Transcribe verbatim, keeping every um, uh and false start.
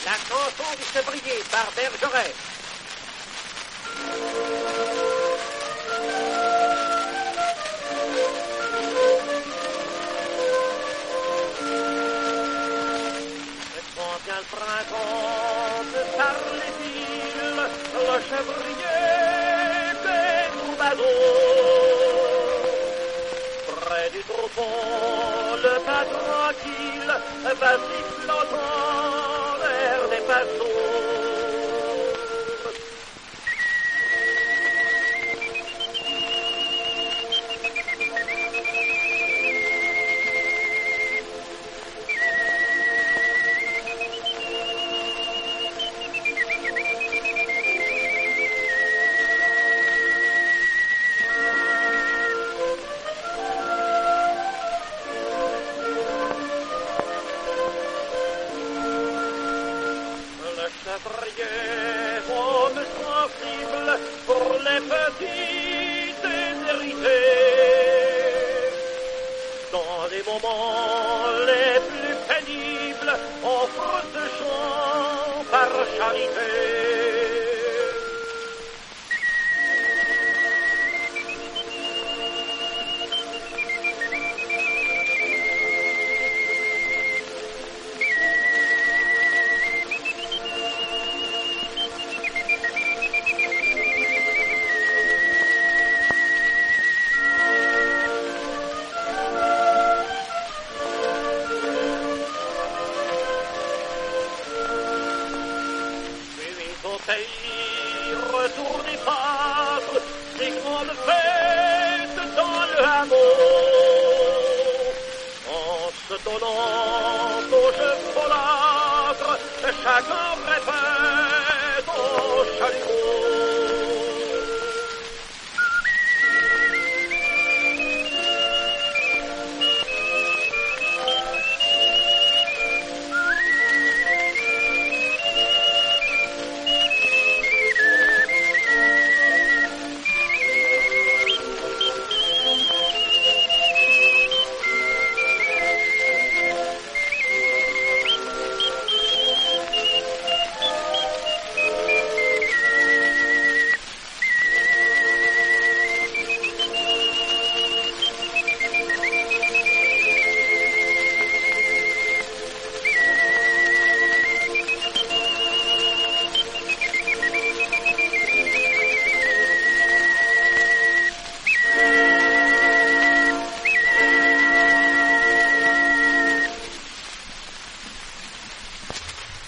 La chanson du Chevrier par Bergeret. Quand vient le printemps par les villes, le Chevrier des troubadours. Près du troupeau, le pas tranquille va sifflotant vers des passeaux. Chevrier, homme sensible pour les petits déshérités. Dans les moments les plus pénibles, offre ce chant par charité. Pays, retour des pâtres, des grandes fêtes dans le hameau. En se donnant aux jeux folâtres, chacun prépare